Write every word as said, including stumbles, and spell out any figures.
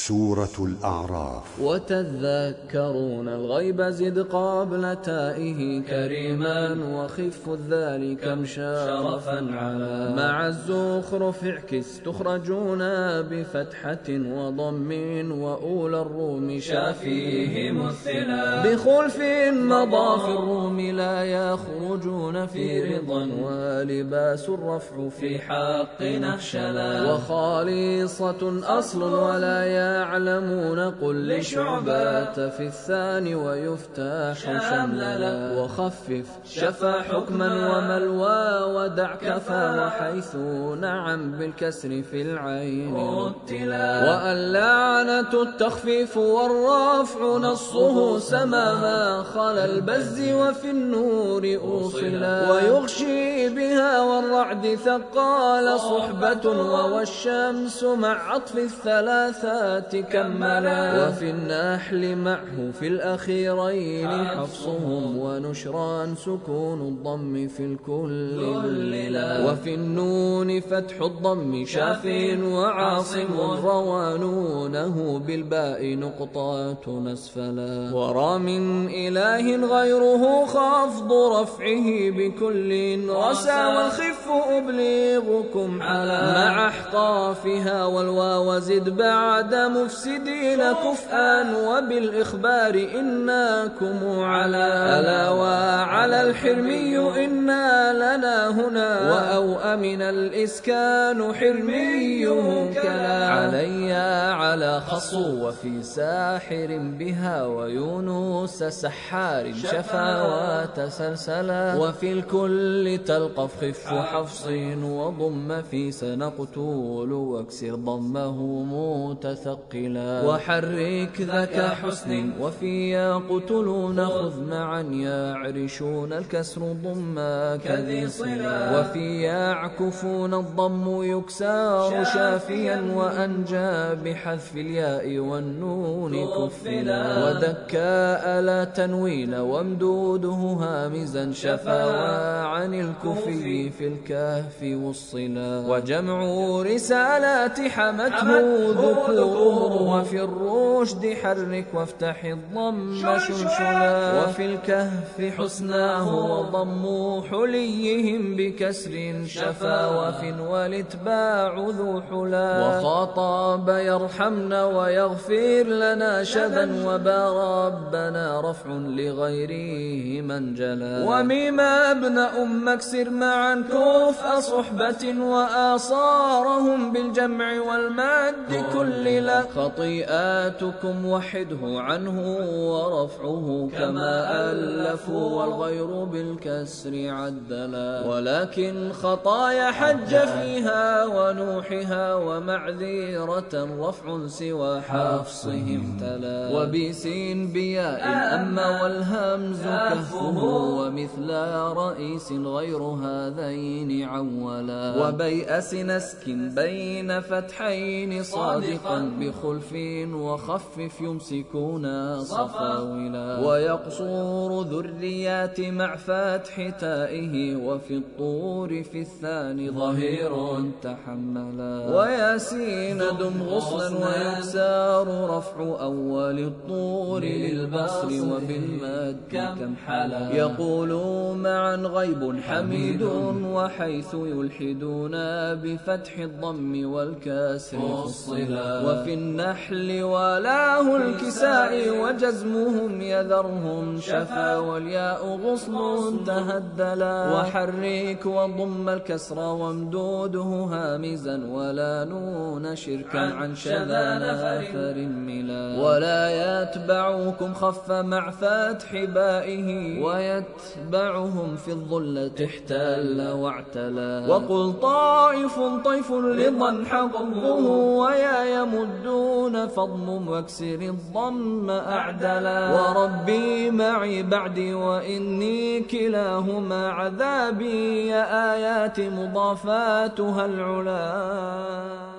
سورة الأعراف. وتذكرون الغيب زد قبل تائه كريما وخف الذال كم شرفا على مع الزخرف اعكس تخرجون بفتحة وضم وأولى الروم شافيه مثلا بخلف مضى في الروم لا يخرجون في رضا ولباس الرفع في حق نخشلا وخالصة أصل ولا يعلمون قل لشعبات في الثاني ويفتح شمللا وخفف شفا حكما وملوى ودع كفى وحيث نعم بالكسر في العين رتلا واللعنة التخفيف والرفع نصه سما ما خلا البز وفي النور أوصلا ويغشي بها والرعد ثقال صحبة والشمس مع عطف الثلاثات كملا وفي النحل معه في الأخيرين حفصهم ونشران سكون الضم في الكل وفي النون فتح الضم شاف وعاصم روانونه بالباء نقطات نسفلا ورا من إله غيره خفض رفعه بكل رسى والخف أبلغكم على مع احقافها والواو زد بعد مفسدين كفءا وبالإخبار إناكم على ألا وعلى الحرمي إنا لنا هنا وأو أمن الإسكان حرميه كلا علي على خصو وفي ساحر بها ويونس سحار شفا وتسلسلا وفي الكل تلقف خف حفص وضم في سنقتول واكسر ضمه متثقلا وحرك ذاك حسن وفي يقتلون خذ معا يعرشون الكسر ضما كذي صلا وفي يعكفون الضم يكسار شافيا وأنجى بحذف الياء والنون كفلا ودكاء لا تنوين وامدوده هامزا شفا عن الكفي في الكهف والصلا وجمع رسالات حمته ذكور وفي الرشد حرك وافتح الضم شلشلا وفي الكهف حسناه وضم حليهم بكسر شفا وف والاتباع ذو حلا وخاطب يرحمنا ويغفر لنا شذا وبا ربنا رفع لغيره من جلا ومما ابن أم اكسر معا كفء صحبة وآصارهم بالجمع والمد كل لا خطيئاتكم وحده عنه ورفعه كما ألفوا والغير بالكسر عدلا ولكن خطايا حج فيها ونوحها ومعذيرة رفع سوى حفصهم تلا وبسين بياء أما والهمز كهفه ومثل رئيس غير هذين عولا وبيأس نسك بين فتحين صادقا بخلف وخفف يمسكون صفاولا ويقصور ذريات مع فتح تائه وفي الطور في الثاني ظهير تحملا وياسين دم غصلا ويكسار رفع أول الطور للبصر وبالمد كم حلا يقول معا غيب حميد وحيث يلحدون بفتح الضم والكسر الصلا وفي النحل ولاه الكساء وجزمهم يذرهم شفا والياء غصن تهدلا وحرك وضم الكسر وامدوده هامزا ولا نون شركا عن شذا نفر ملا ولا يتبعكم خف مع فتح بائه ويتبعهم في الظلة احتل واعتلا وقل طائف طيف لضا حظه ويا يمدون فضم واكسر الضم أعدلا وربي معي بعدي وإني كلاهما عذابي يا آيات مضافاتها العلا.